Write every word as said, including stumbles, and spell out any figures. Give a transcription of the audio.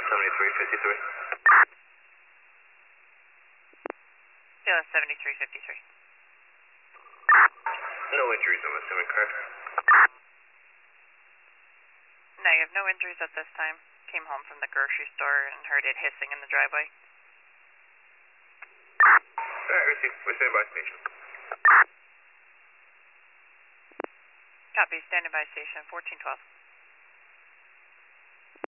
seventy-three fifty-three. Taylor seventy-three fifty-three. No injuries, I'm assuming, correct? No, you have no injuries at this time. Came home from the grocery store and heard it hissing in the driveway. Alright, received. We're standing by station. Copy, standing by station fourteen twelve.